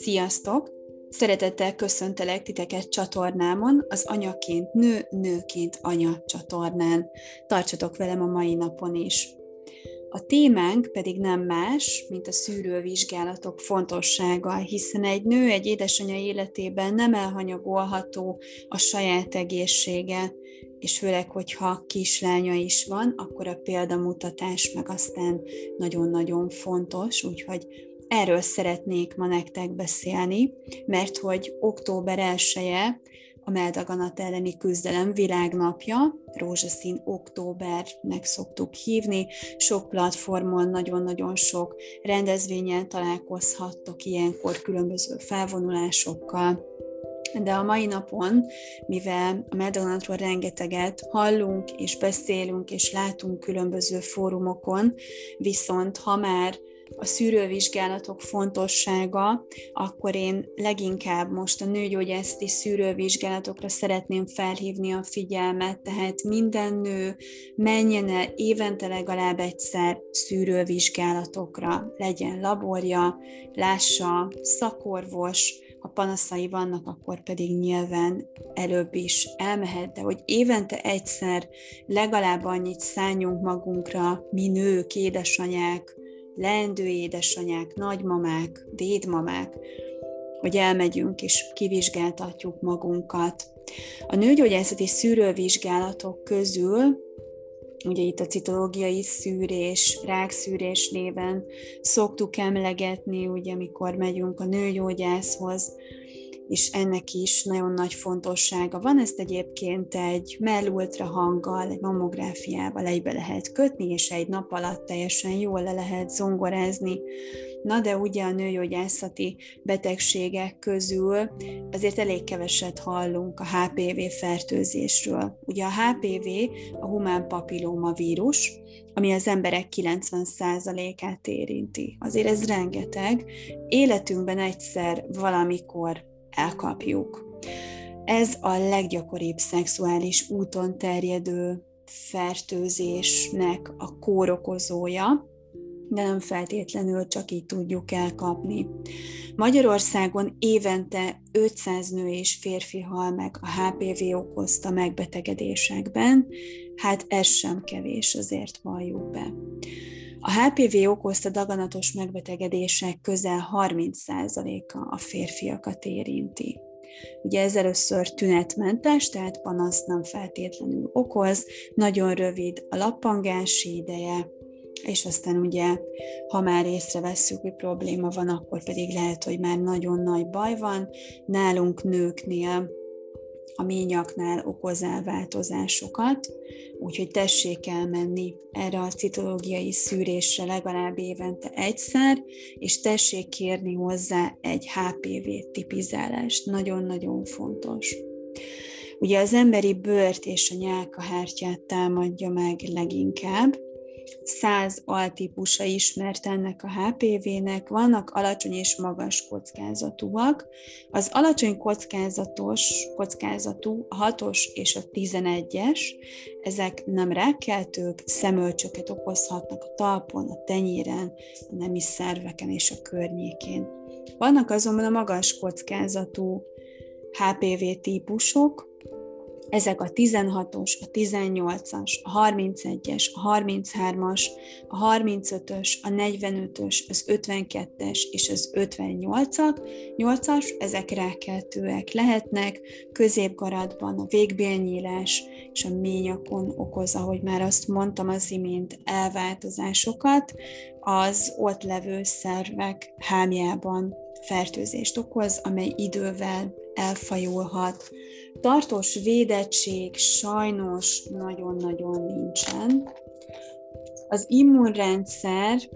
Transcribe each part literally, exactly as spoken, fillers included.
Sziasztok! Szeretettel köszöntelek titeket csatornámon, az Anyaként Nő, Nőként Anya csatornán. Tartsatok velem a mai napon is. A témánk pedig nem más, mint a szűrővizsgálatok fontossága, hiszen egy nő, egy édesanyja életében nem elhanyagolható a saját egészsége, és főleg, hogyha kislánya is van, akkor a példamutatás meg aztán nagyon-nagyon fontos, úgyhogy erről szeretnék ma nektek beszélni, mert hogy október elseje a melldaganat elleni küzdelem világnapja, rózsaszín októbernek szoktuk hívni, sok platformon, nagyon-nagyon sok rendezvényen találkozhattok ilyenkor különböző felvonulásokkal. De a mai napon, mivel a melldaganatról rengeteget hallunk és beszélünk és látunk különböző fórumokon, viszont ha már a szűrővizsgálatok fontossága, akkor én leginkább most a nőgyógyászati szűrővizsgálatokra szeretném felhívni a figyelmet, tehát minden nő menjen el évente legalább egyszer szűrővizsgálatokra, legyen laborja, lássa szakorvos, ha panaszai vannak, akkor pedig nyilván előbb is elmehet, de hogy évente egyszer legalább annyit szálljunk magunkra, mi nők, édesanyák, leendő édesanyák, nagymamák, dédmamák, hogy elmegyünk és kivizsgáltatjuk magunkat. A nőgyógyászati szűrővizsgálatok közül, ugye itt a citológiai szűrés, rákszűrés néven szoktuk emlegetni, ugye amikor megyünk a nőgyógyászhoz, és ennek is nagyon nagy fontossága van. Ezt egyébként egy mellultrahanggal, egy mammográfiával egybe lehet kötni, és egy nap alatt teljesen jól le lehet zongorázni. Na de ugye a nőgyógyászati betegségek közül azért elég keveset hallunk a há pé vé fertőzésről. Ugye a há pé vé a humán papilloma vírus, ami az emberek kilencven százalékát érinti. Azért ez rengeteg. Életünkben egyszer valamikor elkapjuk. Ez a leggyakoribb szexuális úton terjedő fertőzésnek a kórokozója, de nem feltétlenül csak így tudjuk elkapni. Magyarországon évente ötszáz nő és férfi hal meg a há pé vé okozta megbetegedésekben, hát ez sem kevés, azért valljuk be. A há pé vé okozta daganatos megbetegedések közel harminc százaléka a férfiakat érinti. Ugye ez először tünetmentes, tehát panaszt nem feltétlenül okoz, nagyon rövid a lappangási ideje, és aztán ugye, ha már észrevesszük, hogy probléma van, akkor pedig lehet, hogy már nagyon nagy baj van. Nálunk nőknél, a ményaknál okoz elváltozásokat, úgyhogy tessék elmenni erre a citológiai szűrésre legalább évente egyszer, és tessék kérni hozzá egy há pé vé tipizálást. Nagyon-nagyon fontos. Ugye az emberi bőrt és a nyálkahártyát támadja meg leginkább. száz altípusa ismert ennek a há pé vének, vannak alacsony és magas kockázatúak. Az alacsony kockázatos, kockázatú a hatos és a tizenegyes, ezek nem rákkeltők, szemölcsöket okozhatnak a talpon, a tenyéren, a nemi szerveken és a környékén. Vannak azonban a magas kockázatú há pé vé típusok, ezek a tizenhatos, a tizennyolcas, a harmincegyes, a harminchármas, a harmincötös, a negyvenötös, az ötvenkettes és az ötvennyolcas, ezek rákkeltőek lehetnek, középgaratban a végbélnyílás és a ményakon okoz, ahogy már azt mondtam az imént, elváltozásokat, az ott levő szervek hámjában fertőzést okoz, amely idővel elfajulhat. Tartós védettség sajnos nagyon-nagyon nincsen. Az immunrendszer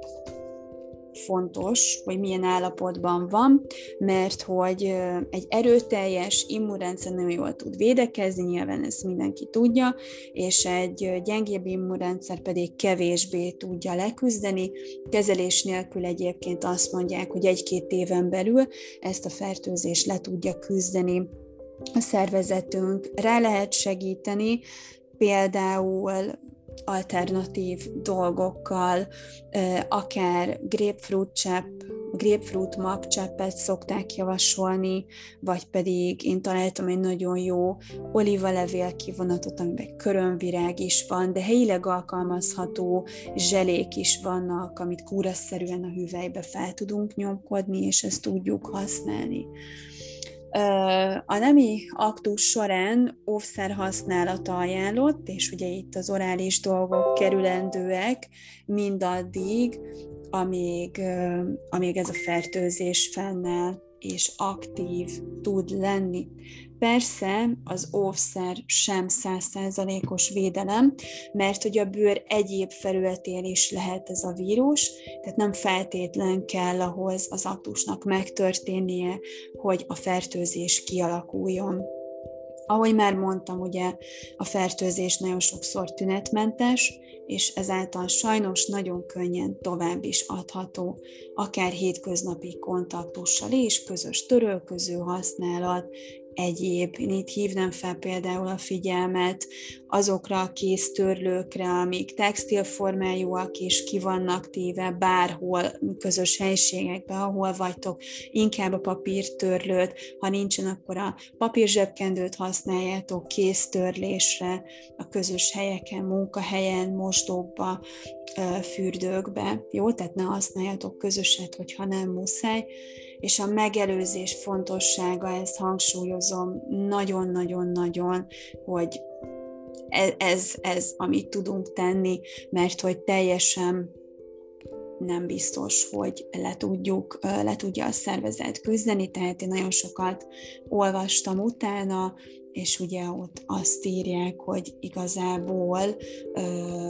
fontos, hogy milyen állapotban van, mert hogy egy erőteljes immunrendszer nagyon jól tud védekezni, nyilván ezt mindenki tudja, és egy gyengébb immunrendszer pedig kevésbé tudja leküzdeni. Kezelés nélkül egyébként azt mondják, hogy egy-két éven belül ezt a fertőzést le tudja küzdeni a szervezetünk. Rá lehet segíteni, például alternatív dolgokkal, akár grapefruit csepp a grapefruit magcseppet szokták javasolni, vagy pedig én találtam egy nagyon jó olívalevél kivonatot, amiben körömvirág is van, de helyileg alkalmazható zselék is vannak, amit kúraszerűen a hüvelybe fel tudunk nyomkodni, és ezt tudjuk használni. A nemi aktus során óvszer használata ajánlott, és ugye itt az orális dolgok kerülendőek mindaddig, amíg, amíg ez a fertőzés fennáll és aktív tud lenni. Persze az óvszer sem száz százalékos védelem, mert hogy a bőr egyéb felületén is lehet ez a vírus, tehát nem feltétlen kell ahhoz az aktusnak megtörténnie, hogy a fertőzés kialakuljon. Ahogy már mondtam, ugye a fertőzés nagyon sokszor tünetmentes, és ezáltal sajnos nagyon könnyen tovább is adható, akár hétköznapi kontaktussal is, közös törölköző használat, egyéb. Én itt hívnám fel például a figyelmet azokra a kéztörlőkre, amik textilformájúak és ki vannak téve bárhol, közös helyiségekben, ahol vagytok, inkább a papírtörlőt, ha nincsen, akkor a papírzsebkendőt használjátok kéztörlésre, a közös helyeken, munkahelyen, mosdókba, fürdőkbe, jó? Tehát ne használjatok közöset, hogyha nem muszáj. És a megelőzés fontossága, ezt hangsúlyozom nagyon-nagyon-nagyon, hogy ez, ez, amit tudunk tenni, mert hogy teljesen nem biztos, hogy le, tudjuk, le tudja a szervezet küzdeni, tehát én nagyon sokat olvastam utána, és ugye ott azt írják, hogy igazából ö,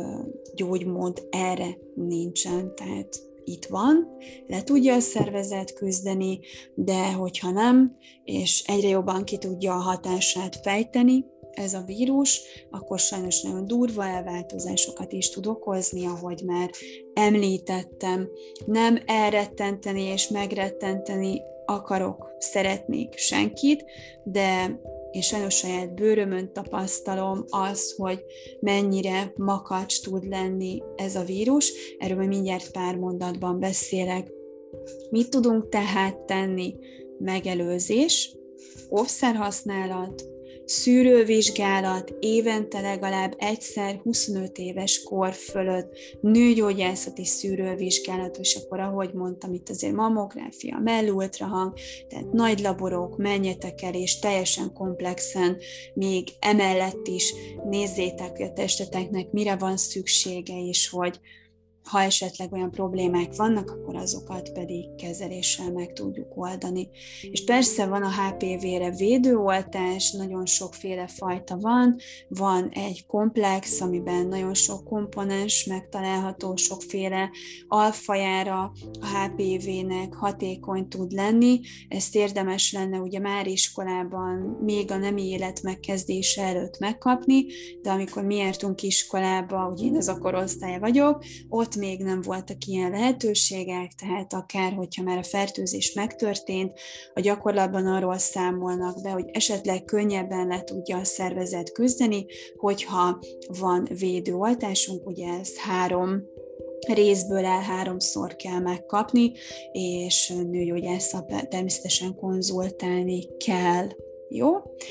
gyógymód erre nincsen, tehát itt van, le tudja a szervezet küzdeni, de hogyha nem, és egyre jobban ki tudja a hatását fejteni ez a vírus, akkor sajnos nagyon durva elváltozásokat is tud okozni, ahogy már említettem. Nem elrettenteni és megrettenteni akarok, szeretnék senkit, de én sajnos saját bőrömön tapasztalom azt, hogy mennyire makacs tud lenni ez a vírus. Erről majd mindjárt pár mondatban beszélek. Mit tudunk tehát tenni? Megelőzés, óvszerhasználat, szűrővizsgálat, évente legalább egyszer huszonöt éves kor fölött, nőgyógyászati szűrővizsgálat, és akkor ahogy mondtam, itt azért mammográfia, mellultrahang, tehát nagy laborok, menjetek el, és teljesen komplexen még emellett is nézzétek, hogy a testeteknek mire van szüksége, és hogy ha esetleg olyan problémák vannak, akkor azokat pedig kezeléssel meg tudjuk oldani. És persze van a há pé vé-re védőoltás, nagyon sokféle fajta van, van egy komplex, amiben nagyon sok komponens megtalálható, sokféle alfajára a há pé vé-nek hatékony tud lenni. Ezt érdemes lenne ugye már iskolában, még a nemi élet megkezdése előtt megkapni, de amikor mi jártunk iskolába, ugye én ez a korosztály vagyok, ott még nem voltak ilyen lehetőségek, tehát akár, hogyha már a fertőzés megtörtént, a gyakorlatban arról számolnak be, hogy esetleg könnyebben le tudja a szervezet küzdeni, hogyha van védőoltásunk, ugye ez három részből el háromszor kell megkapni, és nőgyógyásszal természetesen konzultálni kell. Jó?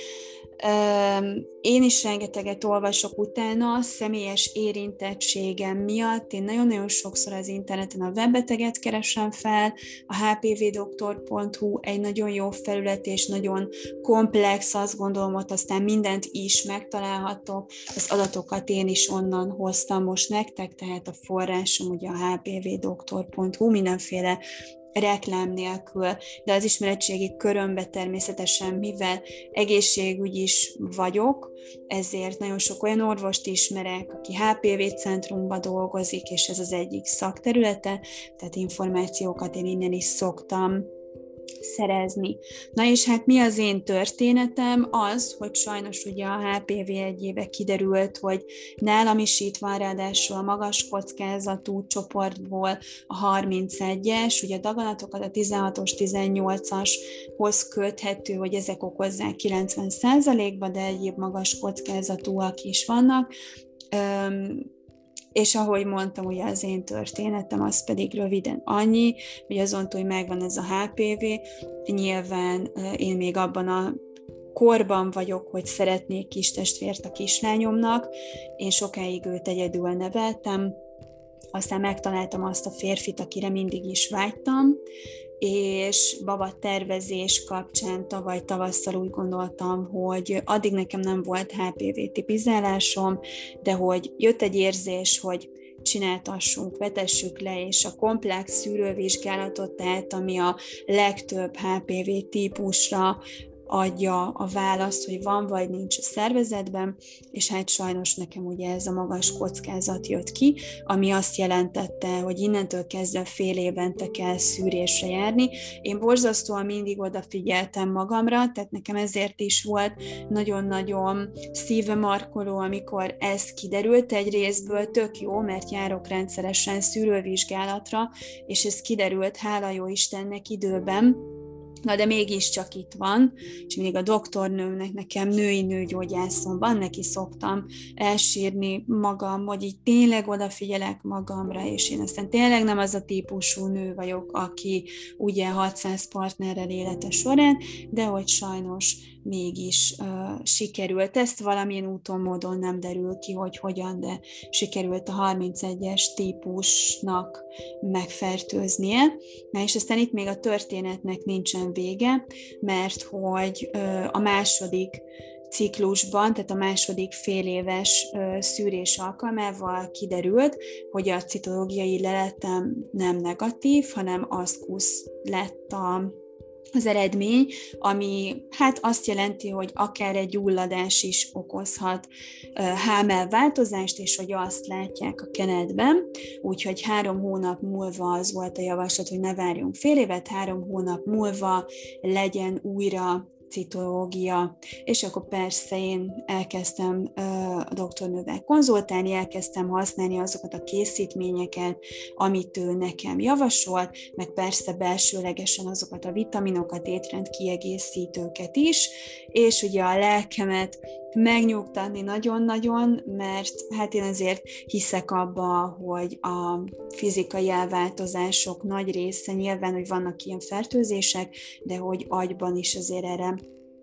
Én is rengeteget olvasok utána, személyes érintettségem miatt. Én nagyon-nagyon sokszor az interneten a webbeteget keresem fel, a há pé vé doktor pont hú egy nagyon jó felület, és nagyon komplex, azt gondolom, ott aztán mindent is megtalálhatok. Az adatokat én is onnan hoztam most nektek, tehát a forrásom ugye a há pé vé doktor pont hú, mindenféle reklám nélkül, de az ismeretségi körömbe természetesen, mivel egészségügy is vagyok, ezért nagyon sok olyan orvost ismerek, aki há pé vé centrumban dolgozik, és ez az egyik szakterülete, tehát információkat én innen is szoktam szerezni. Na és hát mi az én történetem? Az, hogy sajnos ugye a há pé vé egy éve kiderült, hogy nálam is itt van ráadásul a magas kockázatú csoportból a harmincegyes, ugye a daganatokat a tizenhatos, tizennyolcashoz köthető, hogy ezek okozzák kilencven százalékba, de egyéb magas kockázatúak is vannak. Öm, És ahogy mondtam, ugye az én történetem az pedig röviden annyi, hogy azon túl, hogy megvan ez a há pé vé, nyilván én még abban a korban vagyok, hogy szeretnék kis testvért a kislányomnak, én sokáig őt egyedül neveltem, aztán megtaláltam azt a férfit, akire mindig is vágytam, és baba tervezés kapcsán tavaly tavasszal úgy gondoltam, hogy addig nekem nem volt há pé vé tipizálásom, de hogy jött egy érzés, hogy csináltassunk, vetessük le, és a komplex szűrővizsgálatot, tehát ami a legtöbb há pé vé típusra adja a választ, hogy van vagy nincs a szervezetben, és hát sajnos nekem ugye ez a magas kockázat jött ki, ami azt jelentette, hogy innentől kezdve fél évente kell szűrésre járni. Én borzasztóan mindig odafigyeltem magamra, tehát nekem ezért is volt nagyon-nagyon szívemarkoló, amikor ez kiderült egy részből, tök jó, mert járok rendszeresen szűrővizsgálatra, és ez kiderült, hála jó Istennek időben. Na de mégiscsak itt van, és mindig a doktornőmnek, nekem női nőgyógyászomban, neki szoktam elsírni magam, hogy így tényleg odafigyelek magamra, és én aztán tényleg nem az a típusú nő vagyok, aki ugye hatszáz partnerrel élete során, de hogy sajnos mégis uh, sikerült. Ezt valamilyen úton, módon nem derül ki, hogy hogyan, de sikerült a harmincegyes típusnak megfertőznie. Na és aztán itt még a történetnek nincsen vége, mert hogy uh, a második ciklusban, tehát a második fél éves uh, szűrés alkalmával kiderült, hogy a citológiai leletem nem negatív, hanem aszkusz lett a az eredmény, ami hát azt jelenti, hogy akár egy gyulladás is okozhat há em el változást, és hogy azt látják a kenetben, úgyhogy három hónap múlva az volt a javaslat, hogy ne várjunk fél évet, három hónap múlva legyen újra citológia, és akkor persze én elkezdtem uh, a doktornővel konzultálni, elkezdtem használni azokat a készítményeket, amit ő nekem javasolt, meg persze belsőlegesen azokat a vitaminokat, étrendkiegészítőket is, és ugye a lelkemet megnyugtatni nagyon-nagyon, mert hát én azért hiszek abba, hogy a fizikai elváltozások nagy része nyilván, hogy vannak ilyen fertőzések, de hogy agyban is azért erre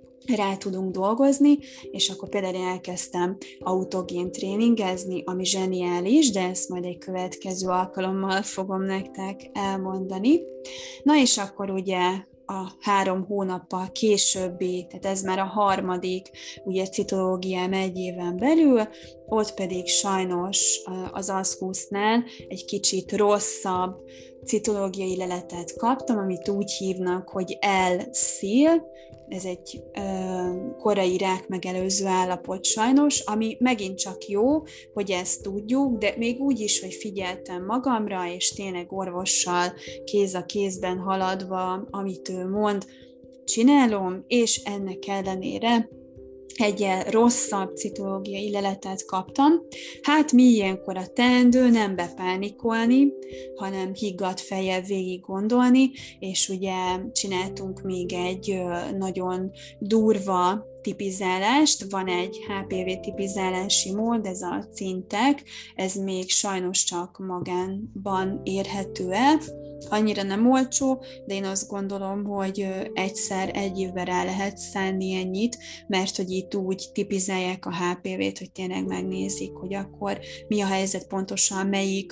rá tudunk dolgozni, és akkor például én elkezdtem autogén tréningezni, ami zseniális, de ezt majd egy következő alkalommal fogom nektek elmondani. Na és akkor ugye a három hónappal későbbi, tehát ez már a harmadik ugye citológiám egy éven belül, ott pedig sajnos az aszkusznál egy kicsit rosszabb citológiai leletet kaptam, amit úgy hívnak, hogy L-szil, ez egy ö, korai rák megelőző állapot sajnos, ami megint csak jó, hogy ezt tudjuk, de még úgy is, hogy figyeltem magamra, és tényleg orvossal kéz a kézben haladva, amit ő mond, csinálom, és ennek ellenére egy rosszabb citológiai leletet kaptam. Hát mi ilyenkor a teendő, nem bepánikolni, hanem higgadt fejjel végig gondolni, és ugye csináltunk még egy nagyon durva tipizálást, van egy há pé vé tipizálási mód, ez a cintek, ez még sajnos csak magánban érhető el, annyira nem olcsó, de én azt gondolom, hogy egyszer egy évben rá lehet szánni ennyit, mert hogy itt úgy tipizálják a há pé vét, hogy tényleg megnézik, hogy akkor mi a helyzet pontosan, melyik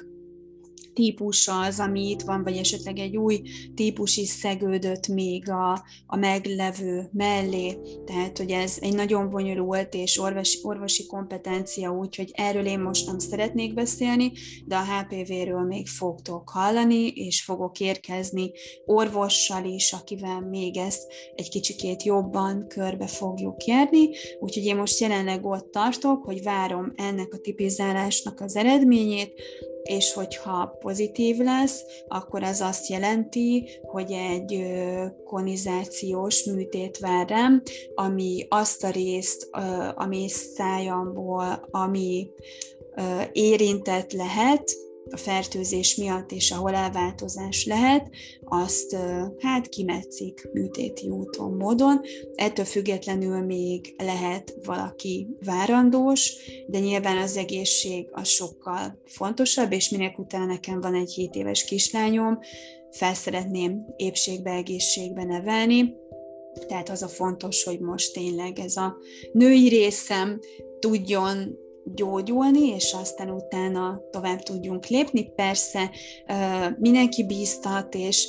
típusa az, ami itt van, vagy esetleg egy új típus is szegődött még a, a meglevő mellé, tehát hogy ez egy nagyon bonyolult és orvosi, orvosi kompetencia, úgyhogy erről én most nem szeretnék beszélni, de a há pé véről még fogtok hallani, és fogok érkezni orvossal is, akivel még ezt egy kicsikét jobban körbe fogjuk járni, úgyhogy én most jelenleg ott tartok, hogy várom ennek a tipizálásnak az eredményét, és hogyha pozitív lesz, akkor az azt jelenti, hogy egy konizációs műtét vár rám, ami azt a részt a mézszájamból, ami érintett lehet, a fertőzés miatt, és ahol elváltozás lehet, azt hát kimetszik műtéti úton, módon. Ettől függetlenül még lehet valaki várandós, de nyilván az egészség az sokkal fontosabb, és minek utána nekem van egy hét éves kislányom, fel szeretném épségbe, egészségbe nevelni, tehát az a fontos, hogy most tényleg ez a női részem tudjon gyógyulni, és aztán utána tovább tudjunk lépni. Persze mindenki bíztat, és,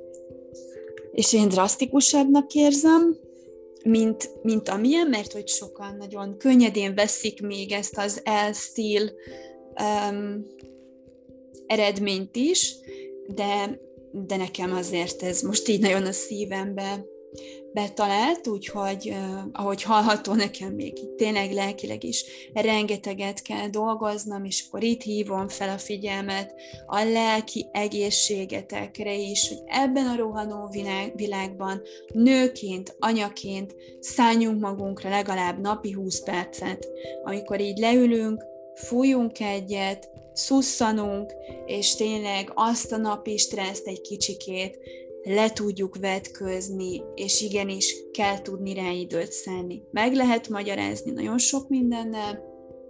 és én drasztikusabbnak érzem, mint, mint amilyen, mert hogy sokan nagyon könnyedén veszik még ezt az L-stíl um, eredményt is, de, de nekem azért ez most így nagyon a szívembe betalált, úgyhogy uh, ahogy hallható, nekem még itt tényleg lelkileg is rengeteget kell dolgoznom, és akkor itt hívom fel a figyelmet a lelki egészségetekre is, hogy ebben a rohanó világ, világban nőként, anyaként szálljunk magunkra legalább napi húsz percet, amikor így leülünk, fújunk egyet, szusszanunk, és tényleg azt a napi stresszt egy kicsikét le tudjuk vetközni, és igenis kell tudni rá időt szánni. Meg lehet magyarázni nagyon sok mindennel,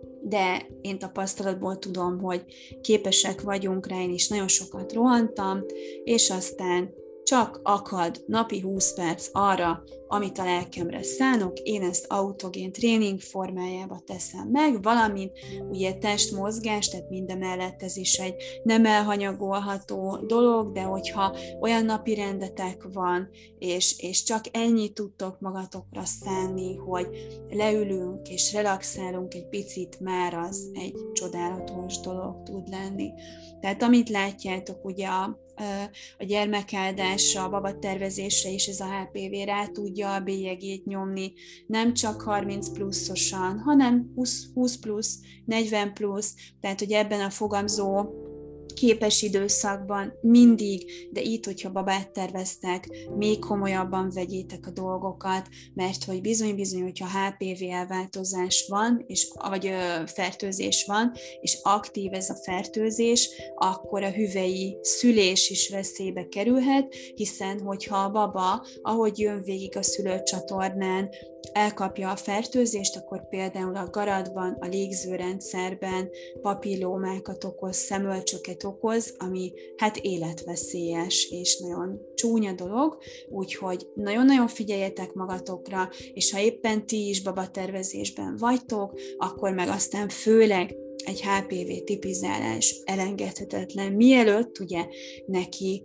de én tapasztalatból tudom, hogy képesek vagyunk rá, én is nagyon sokat rohantam, és aztán csak akad napi húsz perc arra, amit a lelkemre szánok, én ezt autogén tréning formájába teszem meg, valamint ugye testmozgás, tehát mindemellett ez is egy nem elhanyagolható dolog, de hogyha olyan napi rendetek van, és, és csak ennyit tudtok magatokra szánni, hogy leülünk és relaxálunk egy picit, már az egy csodálatos dolog tud lenni. Tehát amit látjátok, ugye a a gyermekáldásra, a babatervezésre is ez a há pé vé rá tudja a bélyegét nyomni, nem csak harminc pluszosan, hanem húsz, húsz plusz, negyven plusz, tehát hogy ebben a fogamzó képes időszakban mindig, de itt, hogyha babát terveztek, még komolyabban vegyétek a dolgokat, mert hogy bizony-bizony, hogyha há pé vé elváltozás van, és, vagy ö, fertőzés van, és aktív ez a fertőzés, akkor a hüvei szülés is veszélybe kerülhet, hiszen hogyha a baba, ahogy jön végig a szülőcsatornán, elkapja a fertőzést, akkor például a garatban, a légzőrendszerben papillómákat okoz, szemölcsöket okoz, ami hát életveszélyes és nagyon csúnya dolog, úgyhogy nagyon-nagyon figyeljetek magatokra, és ha éppen ti is babatervezésben vagytok, akkor meg aztán főleg egy há pé vé tipizálás elengedhetetlen. Mielőtt ugye neki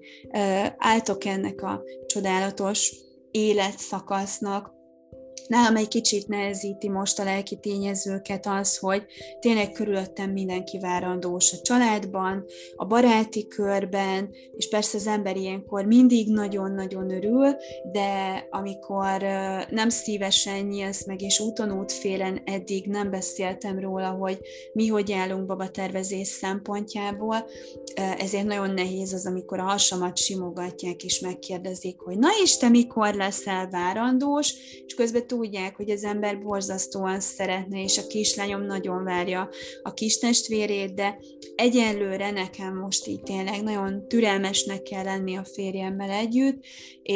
álltok ennek a csodálatos életszakasznak, nálam egy kicsit nehezíti most a lelki tényezőket az, hogy tényleg körülöttem mindenki várandós a családban, a baráti körben, és persze az ember ilyenkor mindig nagyon-nagyon örül, de amikor nem szívesen nyílsz meg, és úton útfélen eddig nem beszéltem róla, hogy mi hogy állunk babatervezés szempontjából, ezért nagyon nehéz az, amikor a hasamat simogatják, és megkérdezik, hogy na és te mikor leszel várandós, és közben tudják, hogy az ember borzasztóan szeretne, és a kislányom nagyon várja a kistestvérét, de egyenlőre nekem most így tényleg nagyon türelmesnek kell lenni a férjemmel együtt,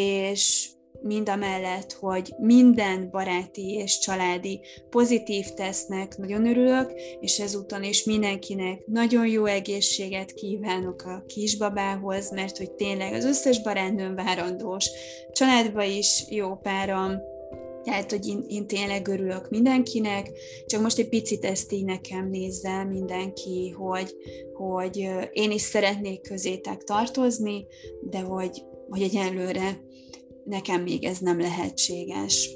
és mind a mellett, hogy minden baráti és családi pozitív tesznek, nagyon örülök, és ezúton is mindenkinek nagyon jó egészséget kívánok a kisbabához, mert hogy tényleg az összes barátnőm várandós, családban is jó páram, tehát, hogy én, én tényleg örülök mindenkinek, csak most egy picit ezt így nekem nézze mindenki, hogy, hogy én is szeretnék közétek tartozni, de hogy, hogy egyenlőre nekem még ez nem lehetséges.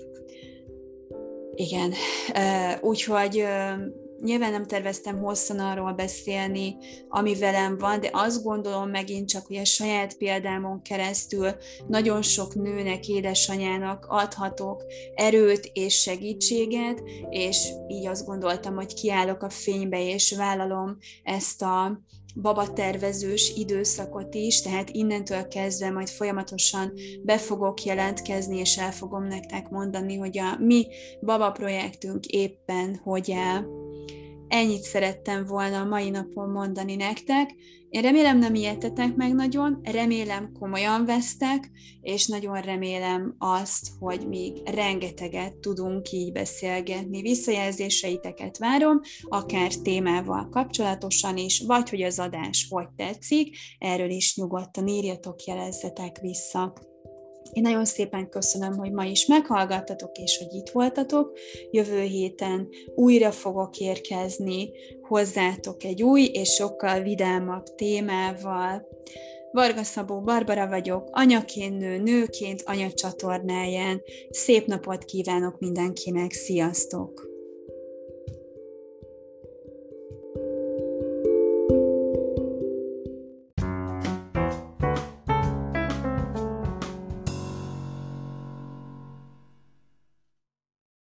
Igen, úgyhogy nyilván nem terveztem hosszan arról beszélni, ami velem van, de azt gondolom megint csak, hogy a saját példámon keresztül nagyon sok nőnek, édesanyának adhatok erőt és segítséget, és így azt gondoltam, hogy kiállok a fénybe, és vállalom ezt a babatervezős időszakot is, tehát innentől kezdve majd folyamatosan be fogok jelentkezni, és el fogom nektek mondani, hogy a mi baba projektünk éppen hogy áll. Ennyit szerettem volna a mai napon mondani nektek. Én remélem nem ijedtetek meg nagyon, remélem komolyan vesztek, és nagyon remélem azt, hogy még rengeteget tudunk így beszélgetni. Visszajelzéseiteket várom, akár témával kapcsolatosan is, vagy hogy az adás hogy tetszik, erről is nyugodtan írjatok, jelezzetek vissza. Én nagyon szépen köszönöm, hogy ma is meghallgattatok, és hogy itt voltatok. Jövő héten újra fogok érkezni hozzátok egy új és sokkal vidámabb témával. Varga Szabó Barbara vagyok, anyaként nő, nőként anya csatornáján. Szép napot kívánok mindenkinek, sziasztok!